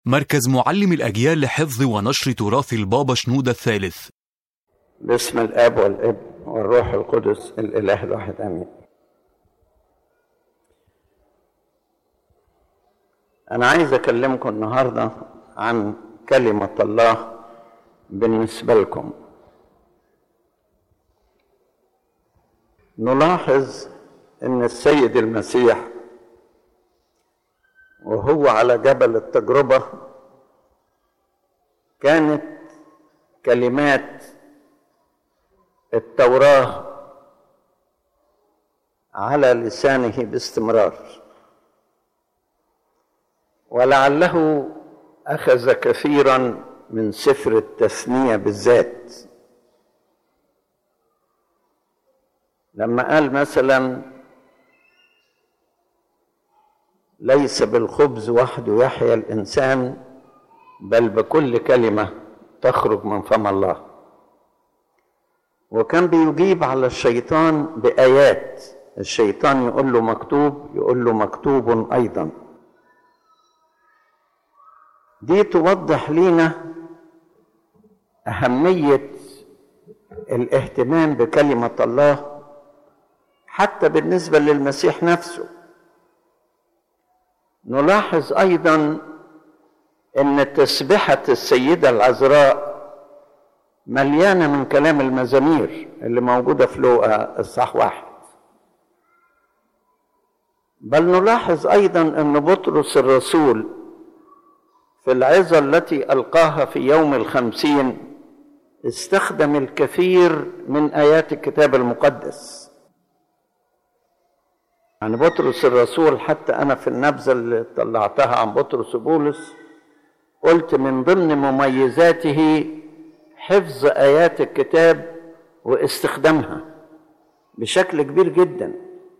مركز معلم الأجيال لحفظ ونشر تراث البابا شنودة الثالث. باسم الآب والابن والروح القدس الإله الواحد آمين. أنا عايز أكلمكم النهاردة عن كلمة الله بالنسبة لكم. نلاحظ أن السيد المسيح وهو على جبل التجربة كانت كلمات التوراة على لسانه باستمرار، ولعله أخذ كثيرا من سفر التثنية بالذات، لما قال مثلا: ليس بالخبز وحده يحيا الإنسان بل بكل كلمة تخرج من فم الله. وكان بيجيب على الشيطان بآيات، الشيطان يقول له مكتوب، يقول له مكتوب أيضا. دي توضح لنا أهمية الاهتمام بكلمة الله حتى بالنسبة للمسيح نفسه. نلاحظ أيضا أن تسبحة السيدة العذراء مليانة من كلام المزامير اللي موجودة في لوقا الصح 1. بل نلاحظ أيضا أن بطرس الرسول في العظة التي ألقاها في يوم 50 استخدم الكثير من آيات الكتاب المقدس. يعني بطرس الرسول، حتى أنا في النبذة اللي طلعتها عن بطرس وبولس قلت من ضمن مميزاته حفظ آيات الكتاب واستخدامها بشكل كبير جدا.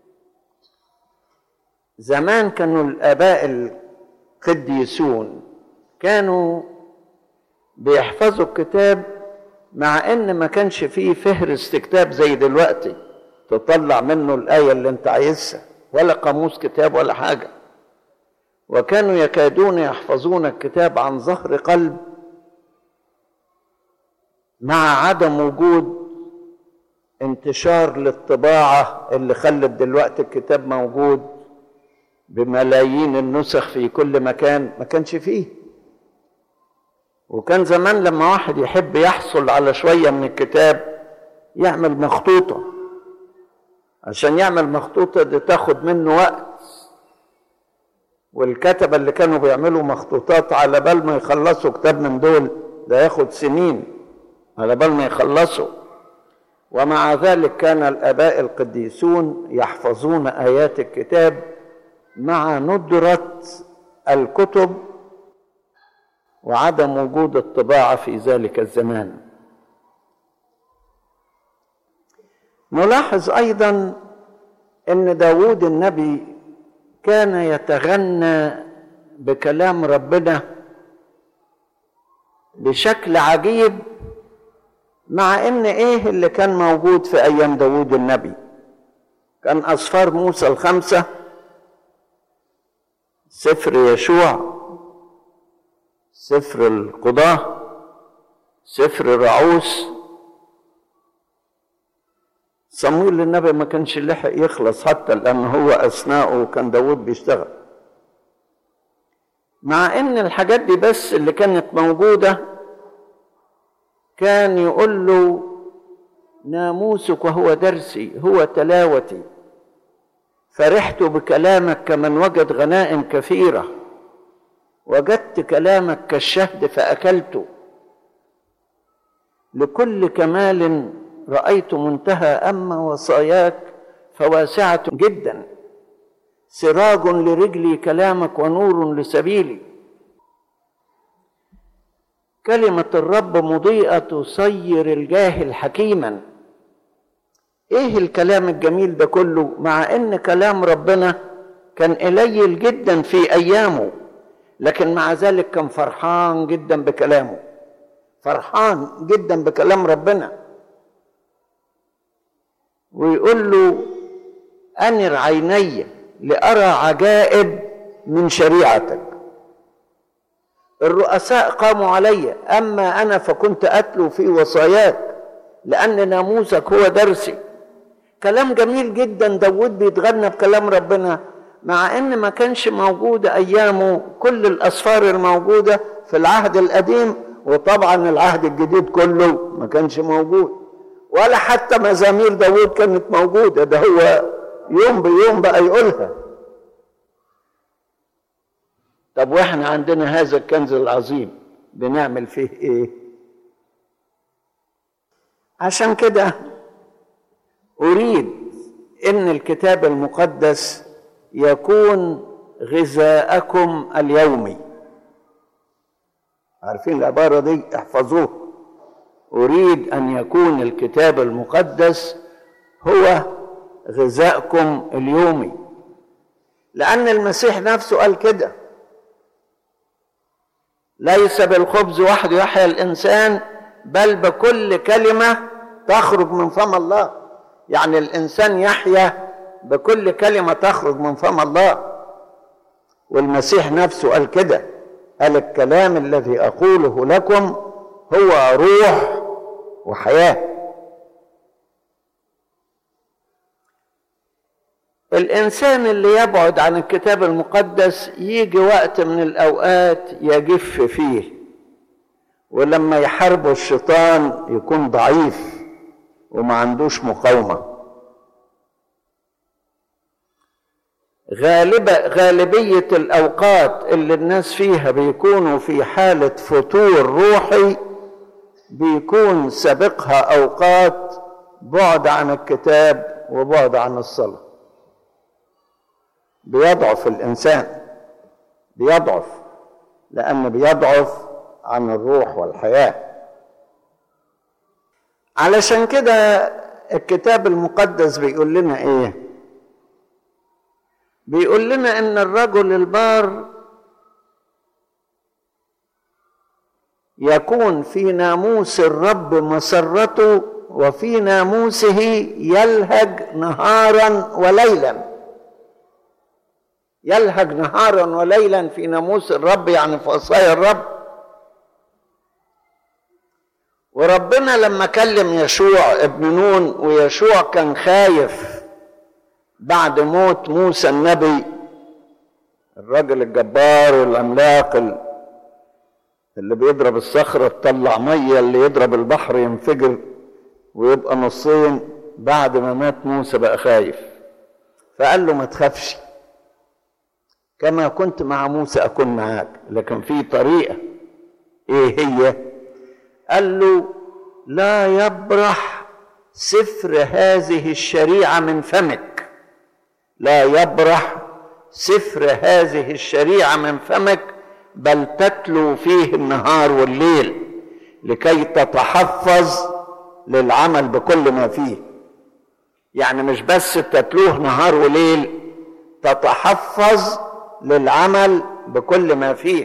زمان كانوا الآباء القديسون كانوا بيحفظوا الكتاب، مع ان ما كانش فيه فهرس كتاب زي دلوقتي تطلع منه الآية اللي انت عايزها، ولا قاموس كتاب ولا حاجة. وكانوا يكادون يحفظون الكتاب عن ظهر قلب، مع عدم وجود انتشار للطباعة اللي خلت دلوقتي الكتاب موجود بملايين النسخ في كل مكان. ما كانش فيه. وكان زمان لما واحد يحب يحصل على شوية من الكتاب يعمل مخطوطة، عشان يعمل مخطوطة دي تاخد منه وقت، والكتبة اللي كانوا بيعملوا مخطوطات على بال ما يخلصوا كتاب من دول ده ياخد سنين على بال ما يخلصوا. ومع ذلك كان الآباء القديسون يحفظون آيات الكتاب مع ندرة الكتب وعدم وجود الطباعة في ذلك الزمان. نلاحظ أيضا أن داود النبي كان يتغنى بكلام ربنا بشكل عجيب، مع أن إيه اللي كان موجود في أيام داود النبي؟ كان أسفار موسى 5، سفر يشوع، سفر القضاة، سفر الرعوس. صمويل النبي ما كانش لحق يخلص حتى، لأن هو أثناءه كان داود بيشتغل. مع إن الحاجات دي بس اللي كانت موجودة، كان يقول له: ناموسك وهو درسي، هو تلاوتي، فرحت بكلامك كمن وجد غنائم كثيرة، وجدت كلامك كالشهد فأكلته، لكل كمال رأيت منتهى، أما وصاياك فواسعة جدا، سراج لرجلي كلامك ونور لسبيلي. كلمة الرب مضيئة تصير الجاهل حكيما. ايه الكلام الجميل ده كله، مع ان كلام ربنا كان قليل جدا في ايامه، لكن مع ذلك كان فرحان جدا بكلامه، فرحان جدا بكلام ربنا. ويقول له: أنر عيني لأرى عجائب من شريعتك، الرؤساء قاموا علي، أما أنا فكنت أتلو في وصاياك لأن ناموسك هو درسي. كلام جميل جدا، داود بيتغنى بكلام ربنا، مع ان ما كانش موجود ايامه كل الاسفار الموجودة في العهد القديم، وطبعا العهد الجديد كله ما كانش موجود، ولا حتى مزامير داود كانت موجودة، ده هو يوم بيوم بقى يقولها. طب واحنا عندنا هذا الكنز العظيم بنعمل فيه ايه؟ عشان كده أريد إن الكتاب المقدس يكون غذاءكم اليومي. عارفين العبارة دي؟ احفظوها. أريد أن يكون الكتاب المقدس هو غذاءكم اليومي، لأن المسيح نفسه قال كده: ليس بالخبز وحده يحيا الإنسان بل بكل كلمة تخرج من فم الله. يعني الإنسان يحيا بكل كلمة تخرج من فم الله. والمسيح نفسه قال كده، قال: الكلام الذي أقوله لكم هو روح وحياة. الإنسان اللي يبعد عن الكتاب المقدس يجي وقت من الأوقات يجف فيه، ولما يحاربه الشيطان يكون ضعيف وما عندوش مقاومة. غالبية الأوقات اللي الناس فيها بيكونوا في حالة فتور روحي بيكون سابقها أوقات بعد عن الكتاب وبعد عن الصلاة. بيضعف الإنسان، بيضعف، لأنه بيضعف عن الروح والحياة. علشان كده الكتاب المقدس بيقول لنا ايه؟ بيقول لنا ان الرجل البار يكون في ناموس الرب مسرته، وفي ناموسه يلهج نهارا وليلا. يلهج نهارا وليلا في ناموس الرب، يعني في وصايا الرب. وربنا لما كلم يشوع ابن نون، ويشوع كان خايف بعد موت موسى النبي، الرجل الجبار والعملاق اللي بيضرب الصخرة تطلع مية، اللي يضرب البحر ينفجر ويبقى نصين، بعد ما مات موسى بقى خايف. فقال له: ما تخافش، كما كنت مع موسى أكون معاك، لكن في طريقة. ايه هي؟ قال له: لا يبرح سفر هذه الشريعة من فمك. لا يبرح سفر هذه الشريعة من فمك، بل تتلو فيه النهار والليل لكي تتحفظ للعمل بكل ما فيه. يعني مش بس تتلوه نهار وليل، تتحفظ للعمل بكل ما فيه.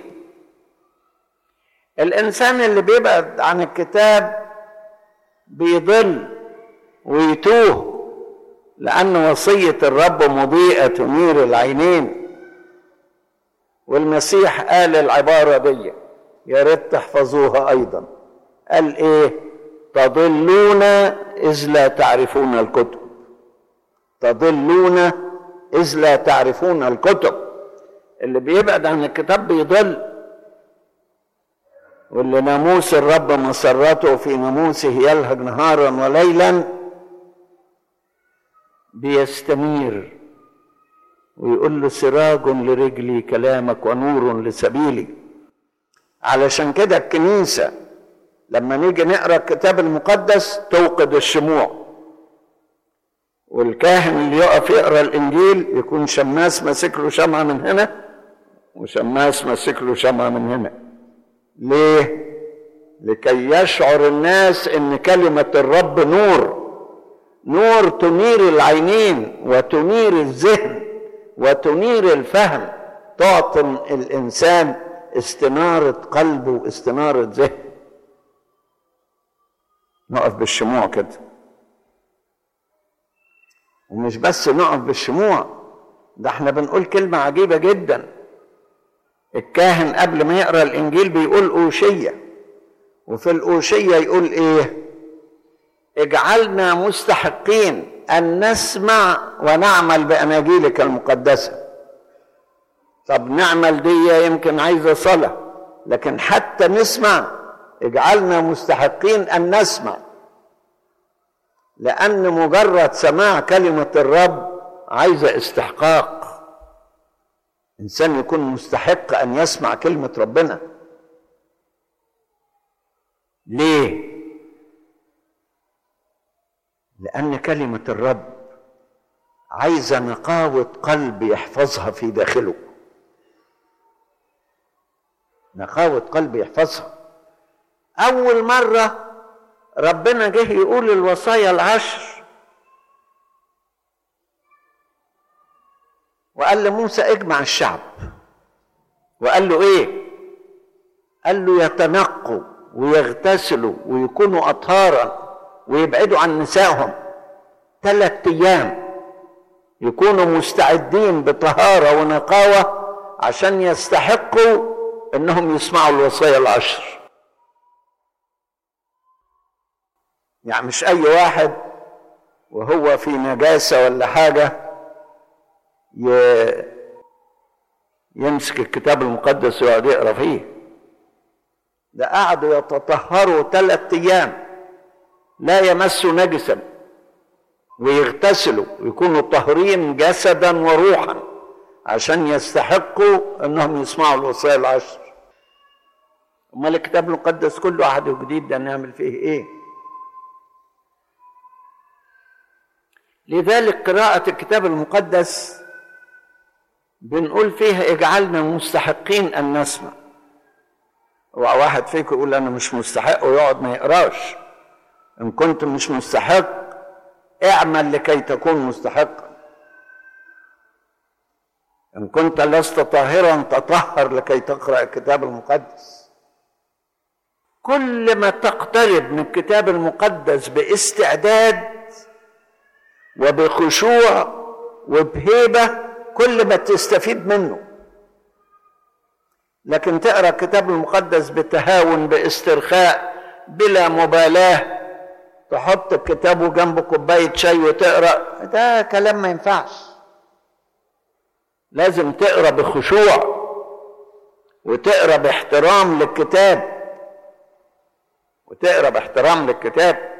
الإنسان اللي بيبعد عن الكتاب بيضل ويتوه، لأن وصية الرب مضيئة تنير العينين. والمسيح قال العبارة دي، يا ريت تحفظوها أيضا. قال إيه؟ تضلون إذ لا تعرفون الكتب. تضلون إذ لا تعرفون الكتب. اللي بيبعد عن الكتاب بيضل، واللي ناموس الرب مسرته في ناموسه يلهج نهارا وليلا بيستنير، ويقول له: سراج لرجلي كلامك ونور لسبيلي. علشان كده الكنيسة لما نيجي نقرأ الكتاب المقدس توقد الشموع، والكاهن اللي يقف يقرأ الإنجيل يكون شماس ماسك له شمعة من هنا وشماس ماسك له شمعة من هنا. ليه؟ لكي يشعر الناس ان كلمة الرب نور، نور تنير العينين وتنير الذهن وتنير الفهم، تعطي الانسان استنارة قلبه واستنارة ذهن. نقف بالشموع كده، ومش بس نقف بالشموع، ده احنا بنقول كلمة عجيبة جدا. الكاهن قبل ما يقرأ الإنجيل بيقول أوشية، وفي الأوشية يقول إيه؟ اجعلنا مستحقين أن نسمع ونعمل بأناجيلك المقدسة. طب نعمل دي يمكن عايزة صلاة، لكن حتى نسمع اجعلنا مستحقين أن نسمع، لأن مجرد سماع كلمة الرب عايزة استحقاق. إنسان يكون مستحق أن يسمع كلمة ربنا. ليه؟ لأن كلمة الرب عايزة نقاوة قلب يحفظها في داخله، نقاوة قلب يحفظها. أول مرة ربنا جه يقول الوصايا العشر وقال لموسى اجمع الشعب، وقال له ايه؟ قال له يتنقوا ويغتسلوا ويكونوا أطهارا ويبعدوا عن نسائهم 3 أيام، يكونوا مستعدين بطهارة ونقاوة عشان يستحقوا انهم يسمعوا الوصايا العشر. يعني مش اي واحد وهو في نجاسة ولا حاجة يمسك الكتاب المقدس ويقعد يقرا فيه. ده قعدوا يتطهروا 3 أيام لا يمسوا نجسا، ويغتسلوا ويكونوا طاهرين جسدا وروحا عشان يستحقوا انهم يسمعوا الوصايا العشر. امال الكتاب المقدس كله عهد وجديد ده نعمل فيه ايه؟ لذلك قراءة الكتاب المقدس بنقول فيها اجعلنا مستحقين ان نسمع. واحد فيكم يقول انا مش مستحق ويقعد ما يقراش. ان كنت مش مستحق اعمل لكي تكون مستحقا. ان كنت لست طاهرا تطهر لكي تقرأ الكتاب المقدس. كل ما تقترب من الكتاب المقدس باستعداد وبخشوع وبهيبة كل ما تستفيد منه. لكن تقرأ الكتاب المقدس بتهاون باسترخاء بلا مبالاة، تحط الكتاب جنب كوباية شاي وتقرأ، ده كلام ما ينفعش. لازم تقرأ بخشوع وتقرأ باحترام للكتاب، وتقرأ باحترام للكتاب.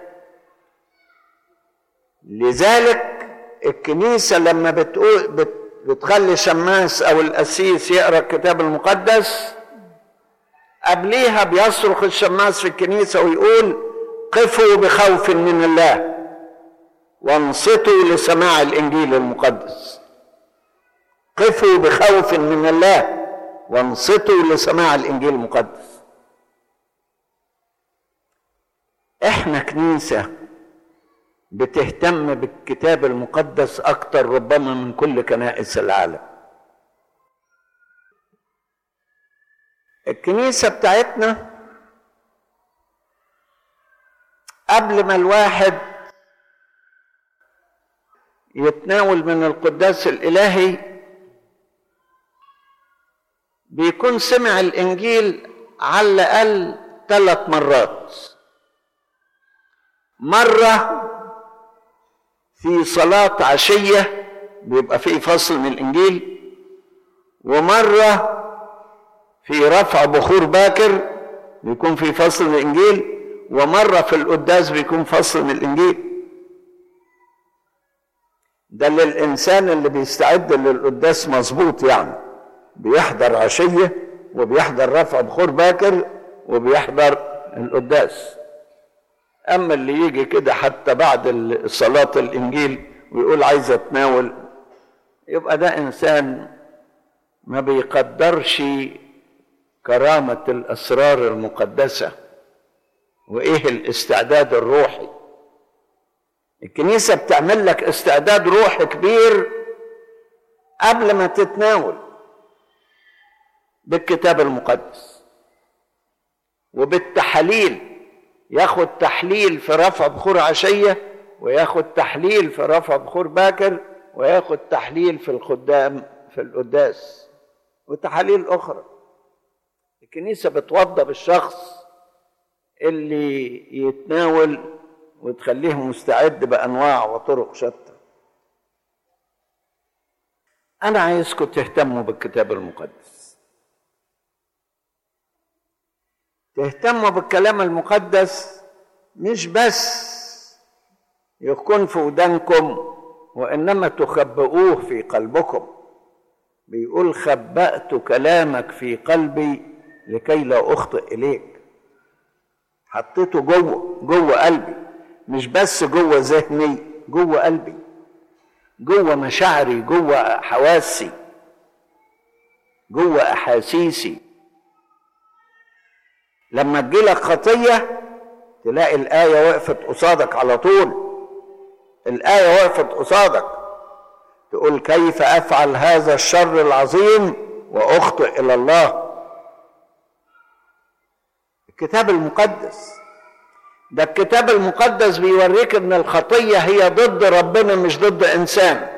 لذلك الكنيسة لما بتخلي شماس او القسيس يقرأ الكتاب المقدس، قبليها بيصرخ الشماس في الكنيسة ويقول قفوا بخوف من الله وانصتوا لسماع الإنجيل المقدس. قفوا بخوف من الله وانصتوا لسماع الإنجيل المقدس. احنا كنيسة بتهتم بالكتاب المقدس أكتر ربما من كل كنائس العالم. الكنيسة بتاعتنا قبل ما الواحد يتناول من القداس الإلهي بيكون سمع الإنجيل على الأقل 3 مرات. مرة في صلاة عشية بيبقى فيه فصل من الإنجيل، ومرة في رفع بخور باكر بيكون في فصل من الإنجيل، ومرة في القداس بيكون فصل من الإنجيل. ده للإنسان اللي بيستعد للقداس مظبوط، يعني بيحضر عشية وبيحضر رفع بخور باكر وبيحضر القداس. أما اللي يجي كده حتى بعد صلاة الإنجيل ويقول عايز أتناول، يبقى ده إنسان ما بيقدرش كرامة الأسرار المقدسة وإيه الاستعداد الروحي. الكنيسة بتعمل لك استعداد روحي كبير قبل ما تتناول بالكتاب المقدس وبالتحليل. ياخد تحليل في رفع بخور عشية، وياخد تحليل في رفع بخور باكر، وياخد تحليل في القدام في القداس، وتحاليل أخرى. الكنيسة بتوضب الشخص اللي يتناول وتخليه مستعد بأنواع وطرق شتى. أنا عايزكم تهتموا بالكتاب المقدس، تهتموا بالكلام المقدس، مش بس يكون في ودانكم وإنما تخبئوه في قلبكم. بيقول خبأت كلامك في قلبي لكي لا أخطئ إليك. حطيته جوه قلبي، مش بس جوه ذهني، جوه قلبي، جوه مشاعري، جوه حواسي، جوه أحاسيسي. لما تجيلك خطية تلاقي الآية وقفت قصادك على طول، الآية وقفت قصادك، تقول كيف أفعل هذا الشر العظيم وأخطئ إلى الله. الكتاب المقدس ده، الكتاب المقدس بيوريك ان الخطية هي ضد ربنا مش ضد انسان.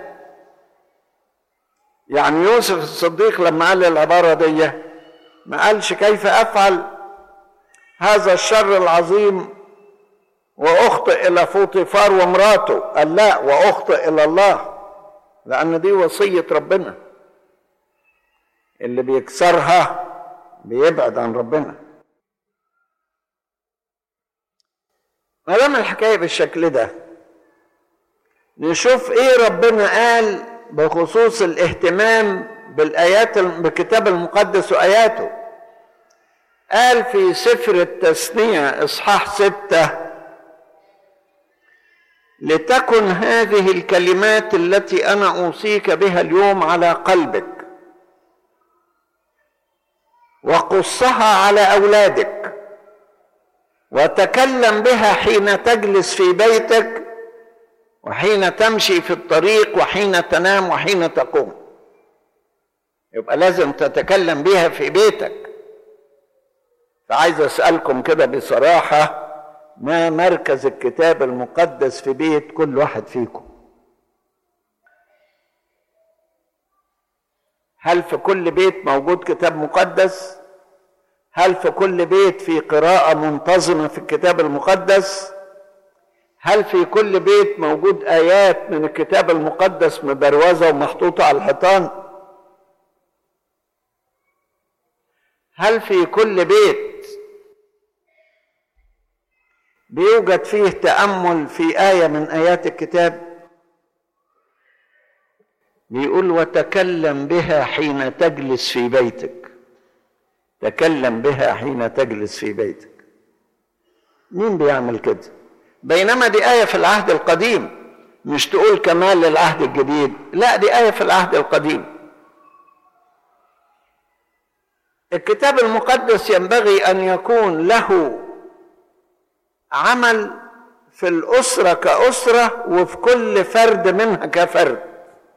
يعني يوسف الصديق لما قال العبارة دي ما قالش كيف افعل هذا الشر العظيم واخطئ الى فوطيفار ومراته، قال لا، واخطئ الى الله، لان دي وصية ربنا، اللي بيكسرها بيبعد عن ربنا. ما دام الحكايه بالشكل ده، نشوف ايه ربنا قال بخصوص الاهتمام بالايات بالكتاب المقدس واياته. قال في سفر التثنية اصحاح 6: لتكن هذه الكلمات التي انا اوصيك بها اليوم على قلبك، وقصها على اولادك، وتكلم بها حين تجلس في بيتك، وحين تمشي في الطريق، وحين تنام، وحين تقوم. يبقى لازم تتكلم بها في بيتك. فعايز أسألكم كده بصراحة، ما مركز الكتاب المقدس في بيت كل واحد فيكم؟ هل في كل بيت موجود كتاب مقدس؟ هل في كل بيت في قراءة منتظمة في الكتاب المقدس؟ هل في كل بيت موجود آيات من الكتاب المقدس مبروزة ومحطوطة على الحيطان؟ هل في كل بيت بيوجد فيه تأمل في آية من آيات الكتاب؟ بيقول وتكلم بها حين تجلس في بيتك. تكلم بها حين تجلس في بيتك. مين بيعمل كده؟ بينما دي آية في العهد القديم، مش تقول كمال للعهد الجديد، لا، دي آية في العهد القديم. الكتاب المقدس ينبغي أن يكون له عمل في الأسرة كأسرة، وفي كل فرد منها كفرد.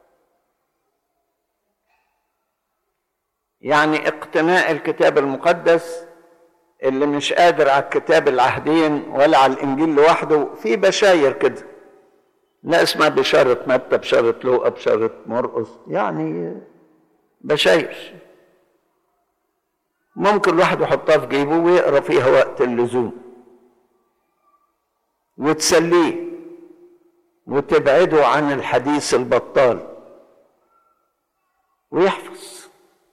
يعني اقتناء الكتاب المقدس، اللي مش قادر على الكتاب العهدين ولا على الإنجيل لوحده، في بشاير كده، لا اسمها بشارة متى، بشارة لوقا، بشارة مرقس، يعني بشاير ممكن الواحد يحطها في جيبه ويقرأ فيها وقت اللزوم، وتسليه وتبعده عن الحديث البطال ويحفظ.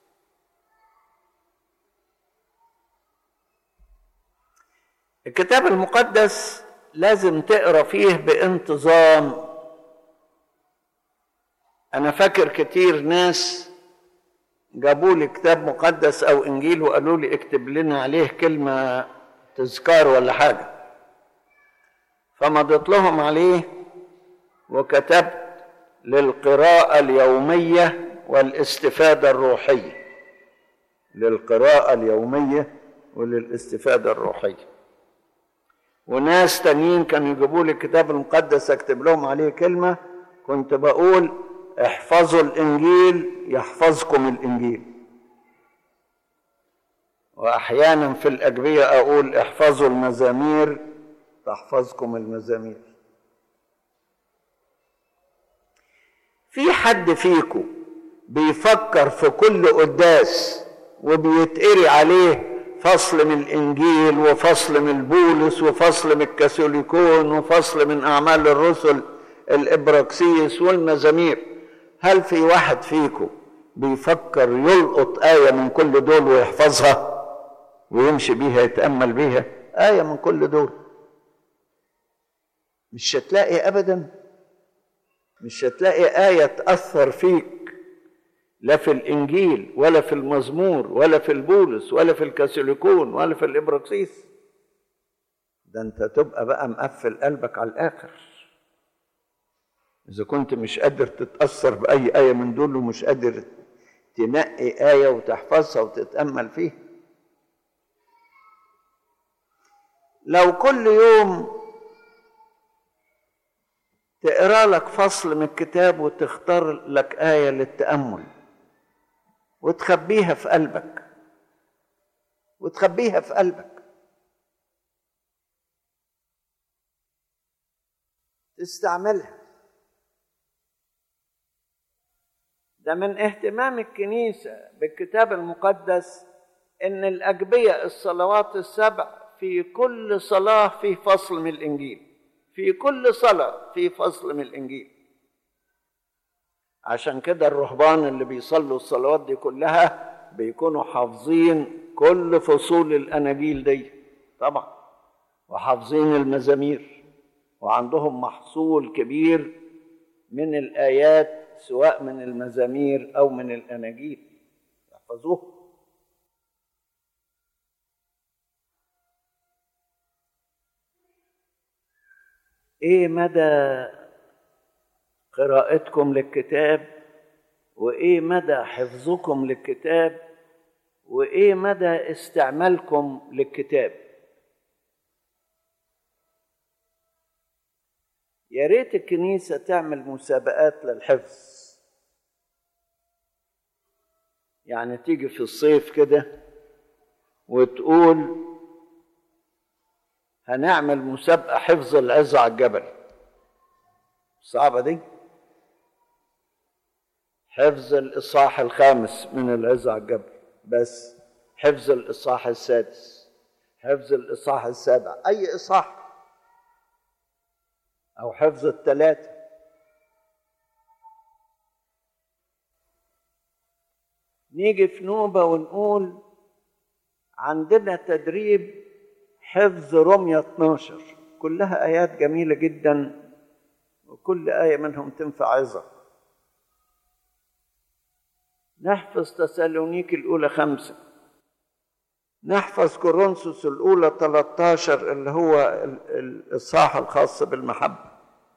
الكتاب المقدس لازم تقرأ فيه بانتظام. أنا فاكر كتير ناس جابوا لي كتاب مقدس أو إنجيل وقالوا لي اكتب لنا عليه كلمة تذكار ولا حاجة، فمضيت لهم عليه وكتبت للقراءة اليومية والاستفادة الروحية. للقراءة اليومية وللاستفادة الروحية. وناس تانيين كانوا يجيبوا لي الكتاب المقدس اكتب لهم عليه كلمة، كنت بقول احفظوا الإنجيل يحفظكم الإنجيل. وأحيانا في الأجبية أقول احفظوا المزامير تحفظكم المزامير. في حد فيكم بيفكر في كل قداس وبيتقري عليه فصل من الإنجيل وفصل من بولس وفصل من الكاثوليكون وفصل من أعمال الرسل الإبراكسيس والمزامير، هل في واحد فيكم بيفكر يلقط آية من كل دول ويحفظها ويمشي بيها يتأمل بيها؟ آية من كل دول مش هتلاقي أبدا، مش هتلاقي آية تأثر فيك لا في الإنجيل ولا في المزمور ولا في البولس ولا في الكاثوليكون ولا في الإبراكسيس. ده أنت تبقى بقى مقفل قلبك على الآخر إذا كنت مش قادر تتأثر بأي آية من دول ومش قادر تنقي آية وتحفظها وتتأمل فيها. لو كل يوم تقرأ لك فصل من الكتاب وتختار لك آية للتأمل وتخبيها في قلبك تستعملها. ده من اهتمام الكنيسة بالكتاب المقدس إن الأجبية الصلوات السبع في كل صلاة في فصل من الإنجيل، في كل صلاة في فصل من الإنجيل. عشان كده الرهبان اللي بيصلوا الصلوات دي كلها بيكونوا حافظين كل فصول الأناجيل دي طبعا، وحافظين المزامير، وعندهم محصول كبير من الآيات سواء من المزامير أو من الأناجيل يحفظوه. إيه مدى قراءتكم للكتاب، وإيه مدى حفظكم للكتاب، وإيه مدى استعمالكم للكتاب؟ يا ريت الكنيسة تعمل مسابقات للحفظ، يعني تيجي في الصيف كده وتقول هنعمل مسابقة حفظ العظة على الجبل. صعبة دي، حفظ الإصحاح الخامس من العظة على الجبل بس، حفظ الإصحاح السادس، حفظ الإصحاح السابع، أي إصحاح، أو حفظ الثلاثة. نيجي في نوبة ونقول عندنا تدريب حفظ رمية 12، كلها آيات جميلة جدا وكل آية منهم تنفع عظة. نحفظ تسالونيك الأولى 5، نحفظ كورنثوس الأولى 13 اللي هو الإصحاح الخاص بالمحبة،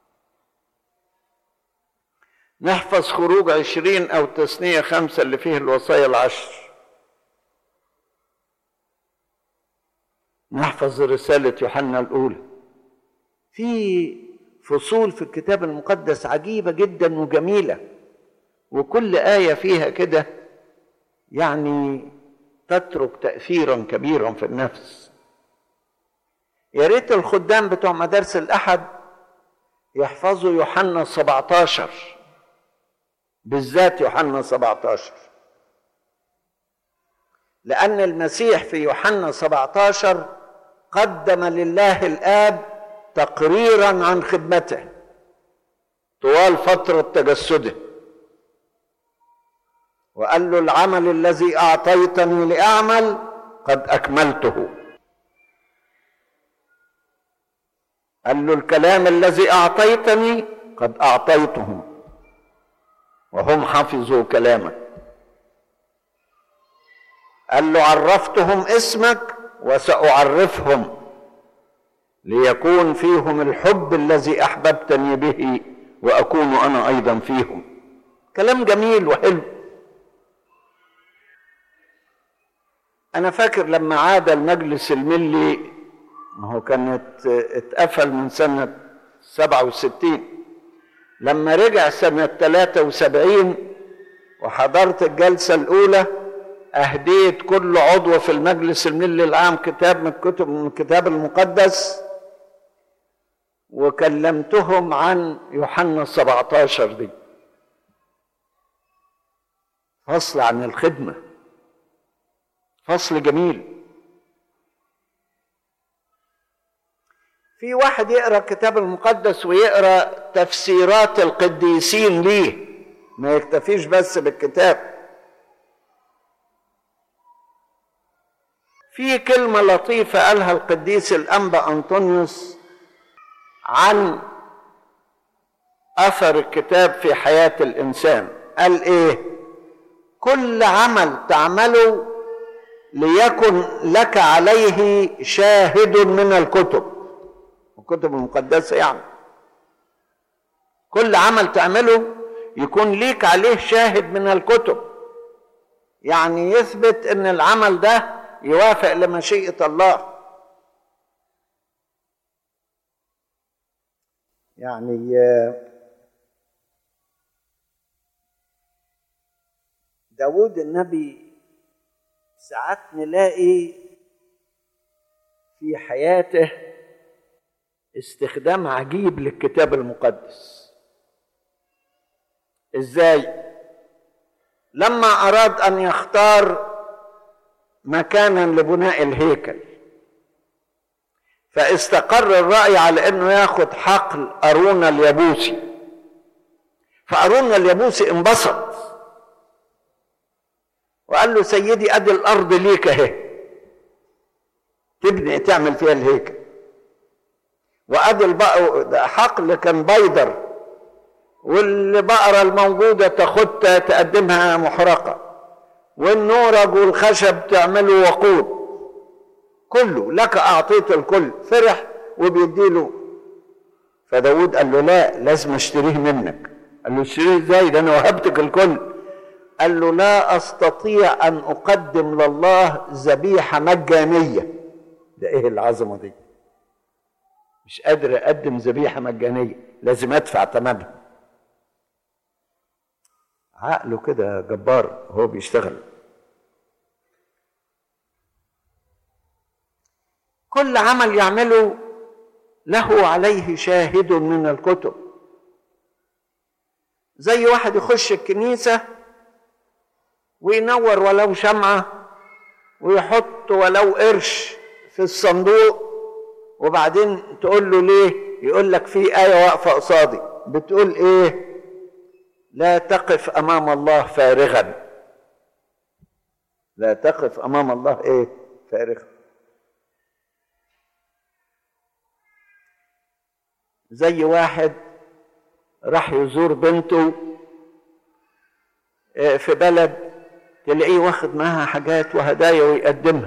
نحفظ خروج 20 أو تثنية 5 اللي فيه الوصايا العشر، نحفظ رسالة يوحنا الأولى. في فصول في الكتاب المقدس عجيبة جدا وجميلة، وكل آية فيها كده يعني تترك تأثيرا كبيرا في النفس. يا ريت الخدام بتوع مدارس الأحد يحفظوا يوحنا 17 بالذات، يوحنا 17، لأن المسيح في يوحنا 17 قدم لله الآب تقريرا عن خدمته طوال فترة تجسده، وقال له العمل الذي أعطيتني لأعمل قد أكملته. قال له الكلام الذي أعطيتني قد أعطيتهم وهم حفظوا كلامك. قال له عرفتهم اسمك وسأعرفهم ليكون فيهم الحب الذي أحببتني به وأكون أنا أيضا فيهم. كلام جميل وحلو. أنا فاكر لما عاد المجلس الملي، هو كانت اتقفل من سنة 67، لما رجع سنة 73 وحضرت الجلسة الأولى، أهديت كل عضو في المجلس الملي العام كتاب من الكتاب المقدس، وكلمتهم عن يوحنا 17 دي، فصل عن الخدمة. فصل جميل. في واحد يقرأ الكتاب المقدس ويقرأ تفسيرات القديسين ليه، ما يكتفيش بس بالكتاب. في كلمة لطيفة قالها القديس الأنبا أنطونيوس عن أثر الكتاب في حياة الإنسان. قال إيه؟ كل عمل تعمله ليكن لك عليه شاهد من الكتب المقدسة. يعني كل عمل تعمله يكون ليك عليه شاهد من الكتب، يعني يثبت ان العمل ده يوافق لمشيئة الله. يعني داود النبي ساعات نلاقي في حياته استخدام عجيب للكتاب المقدس. ازاي؟ لما اراد ان يختار مكانا لبناء الهيكل، فاستقر الرأي على انه ياخد حقل أرون اليبوسي، فأرون اليبوسي انبسط وقال له سيدي ادي الارض ليك اهي، تبني تعمل فيها الهيكل، وادي حقل كان بيدر، والبقرة الموجودة تاخدها تقدمها محرقة، والنورج والخشب تعمله وقود، كله لك اعطيت الكل. فرح وبيديله. فداود قال له لا، لازم اشتريه منك. قال له اشتريه ازاي؟ ده انا وهبتك الكل. قال له لا استطيع ان اقدم لله ذبيحة مجانية. ده ايه العظمة دي؟ مش قادر اقدم ذبيحة مجانية، لازم ادفع ثمنها. عقله كده جبار هو بيشتغل. كل عمل يعمله له عليه شاهد من الكتب. زي واحد يخش الكنيسة وينور ولو شمعة ويحط ولو قرش في الصندوق، وبعدين تقول له ليه؟ يقول لك في آية واقفة قصادي بتقول ايه؟ لا تقف امام الله فارغا. لا تقف امام الله ايه؟ فارغا. زي واحد راح يزور بنته في بلد، تلاقيه واخد معاها حاجات وهدايا ويقدمها.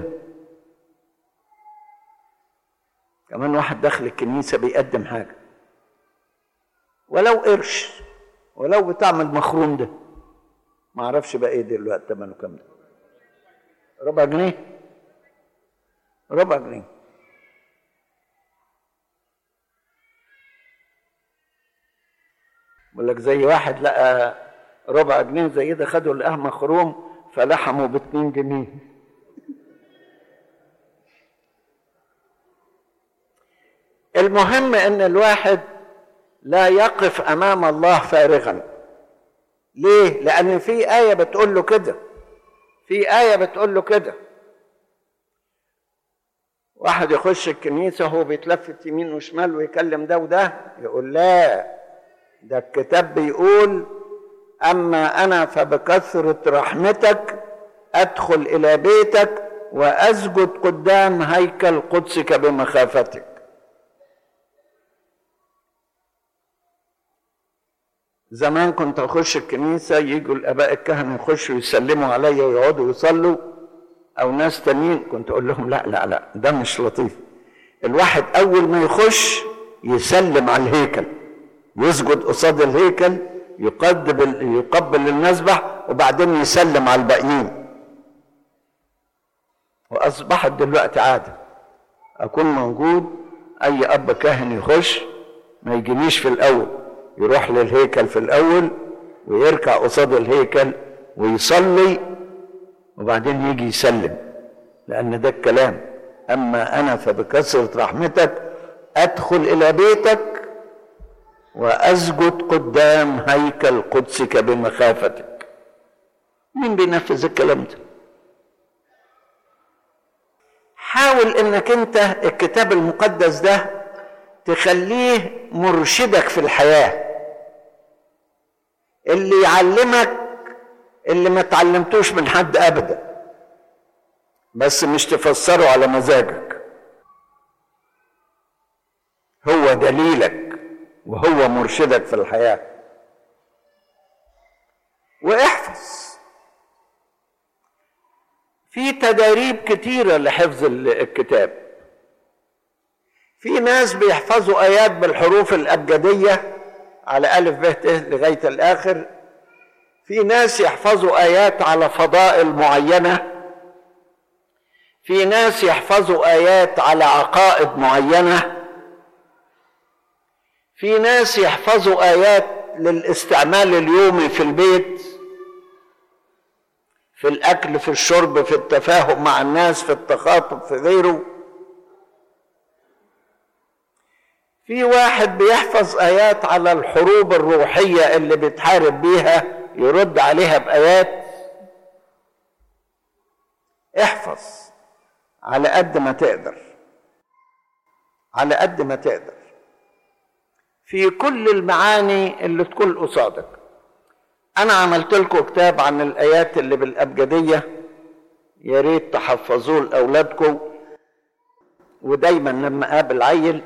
كمان واحد داخل الكنيسة بيقدم حاجة ولو قرش، ولو بتعمل مخروم. ده ما اعرفش بقى ايه دلوقتي ثمنه كام؟ ده ربع جنيه. ربع جنيه. بقول لك زي واحد لقى ربع جنيه زي ده، خدوا لقاه مخروم فلحموا ب2 جنيه. المهم ان الواحد لا يقف امام الله فارغا. ليه؟ لان في آية بتقول له كده. في آية بتقول له كده. واحد يخش الكنيسة هو بيتلفت يمين وشمال ويكلم ده وده، يقول لا، ده الكتاب بيقول اما انا فبكثرة رحمتك ادخل الى بيتك واسجد قدام هيكل قدسك بمخافتك. زمان كنت اخش الكنيسة يجوا الاباء الكهنة يخشوا يسلموا عليا ويقعدوا يصلوا، او ناس تانيين كنت اقول لهم لا لا لا، ده مش لطيف. الواحد اول ما يخش يسلم على الهيكل، يسجد قصاد الهيكل، يقبل المذبح، وبعدين يسلم على الباقيين. واصبحت دلوقتي عاده اكون موجود، اي اب كاهن يخش ما يجينيش في الاول، يروح للهيكل في الاول ويركع قصاد الهيكل ويصلي، وبعدين يجي يسلم، لان ده الكلام. اما انا فبكثرة رحمتك ادخل الى بيتك واسجد قدام هيكل قدسك بمخافتك. مين بينفذ الكلام ده؟ حاول انك انت الكتاب المقدس ده تخليه مرشدك في الحياة، اللي يعلمك اللي ما تعلمتوش من حد ابدا، بس مش تفسره على مزاجك. هو دليلك وهو مرشدك في الحياة. واحفظ. في تداريب كتيرة لحفظ الكتاب. في ناس بيحفظوا آيات بالحروف الأبجدية على ألف ب ت لغاية الآخر. في ناس يحفظوا آيات على فضائل معينة. في ناس يحفظوا آيات على عقائد معينة. في ناس يحفظوا آيات للاستعمال اليومي في البيت، في الأكل، في الشرب، في التفاهم مع الناس، في التخاطب، في غيره. في واحد بيحفظ آيات على الحروب الروحية اللي بيتحارب بيها، يرد عليها بآيات. احفظ على قد ما تقدر، على قد ما تقدر، في كل المعاني اللي تكون قصادك. أنا عملت لكم كتاب عن الآيات اللي بالأبجدية، يا ريت تحفظوه لأولادكم. ودايما لما أقابل عيل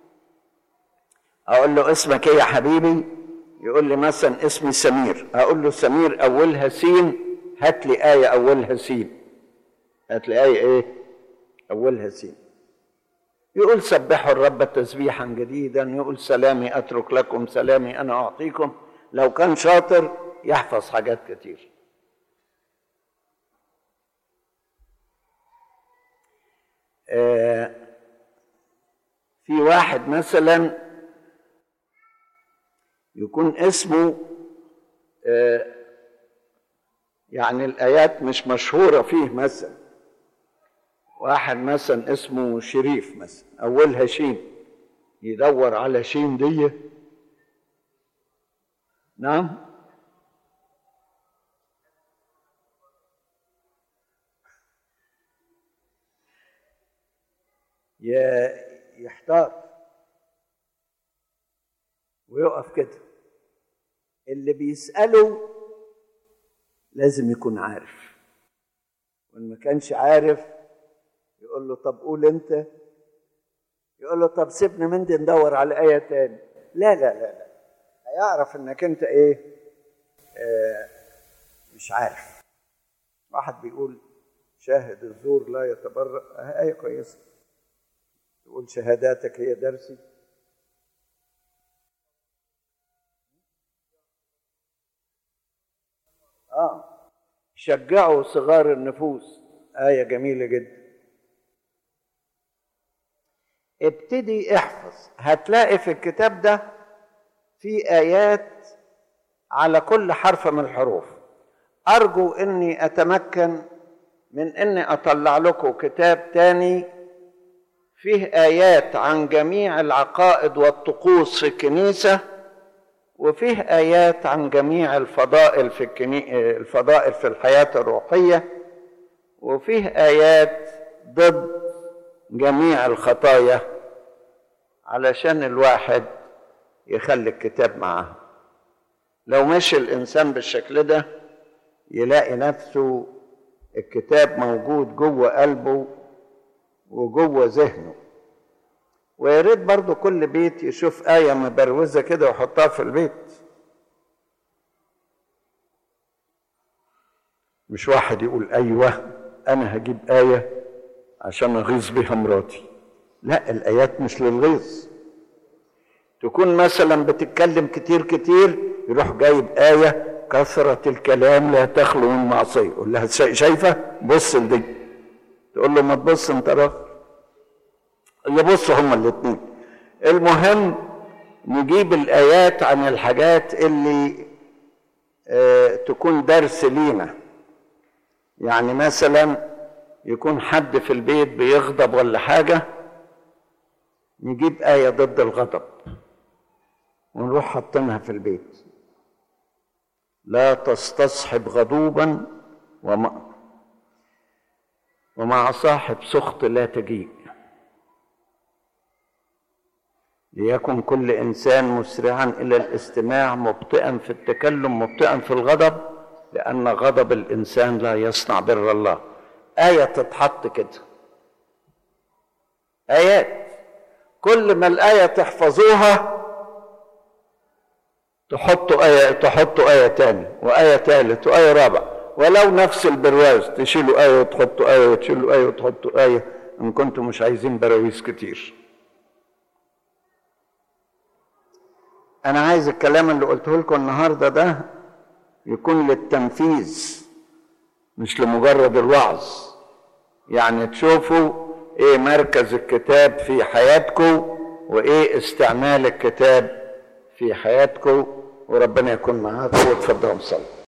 أقول له اسمك إيه يا حبيبي؟ يقول لي مثلا اسمي سمير. أقول له سمير أولها سين، هات لي آية أولها سين. هات لي آية إيه؟ أولها سين. يقول سبحوا الرب تسبيحا جديدا، يقول سلامي أترك لكم سلامي أنا أعطيكم. لو كان شاطر يحفظ حاجات كتير. في واحد مثلا يكون اسمه يعني الآيات مش مشهورة فيه. مثلا واحد مثلا اسمه شريف مثلا أولها شين، يدور على شين دي. نعم، يحتار ويقف كده. اللي بيسأله لازم يكون عارف، وإن ما كانش عارف يقول له طب قول أنت، يقول له طب سيبنا من دي ندور على آية تاني. لا لا لا لا، هيعرف إنك أنت إيه، مش عارف. واحد بيقول شاهد الزور لا يتبرأ، آية كويسة. تقول شهاداتك هي درسي. شجعوا صغار النفوس، آية جميلة جدا. ابتدي احفظ. هتلاقي في الكتاب ده في آيات على كل حرف من الحروف. أرجو أني أتمكن من أني أطلع لكم كتاب تاني فيه آيات عن جميع العقائد والطقوس في الكنيسة، وفيه آيات عن جميع الفضائل في الفضائل في الحياة الروحية، وفيه آيات ضد جميع الخطايا، علشان الواحد يخلي الكتاب معاه. لو مشي الإنسان بالشكل ده يلاقي نفسه الكتاب موجود جوه قلبه وجوه ذهنه. ويا ريت برضه كل بيت يشوف آية مبروزة كده ويحطها في البيت. مش واحد يقول أيوة أنا هجيب آية عشان أغيظ بيها مراتي. لا، الآيات مش للغيظ. تكون مثلا بتتكلم كتير كتير، يروح جايب آية كثرة الكلام لا تخلو من معصية. يقول لها شايفة؟ بص لدي. تقول له ما تبص انت راجل. يبصوا هما الاثنين. المهم نجيب الآيات عن الحاجات اللي تكون درس لينا. يعني مثلا يكون حد في البيت بيغضب ولا حاجة، نجيب آية ضد الغضب ونروح حاطينها في البيت. لا تستصحب غضوبا ومع صاحب سخط لا تجيء. ليكن كل إنسان مسرعا إلى الاستماع، مبطئا في التكلم، مبطئا في الغضب، لأن غضب الإنسان لا يصنع بر الله. آية تتحط كده، آيات كل ما الآية تحفظوها تحطوا آية تاني وآية تالت وآية رابعة، ولو نفس البرواز تشيلوا آية وتحطوا آية وتشيلوا آية وتحطوا آية، إن كنتم مش عايزين براويز كتير. أنا عايز الكلام اللي قلته لكم النهاردة ده يكون للتنفيذ مش لمجرد الوعظ. يعني تشوفوا ايه مركز الكتاب في حياتكم وايه استعمال الكتاب في حياتكم، وربنا يكون معاكم. وتفضلوا صلوا.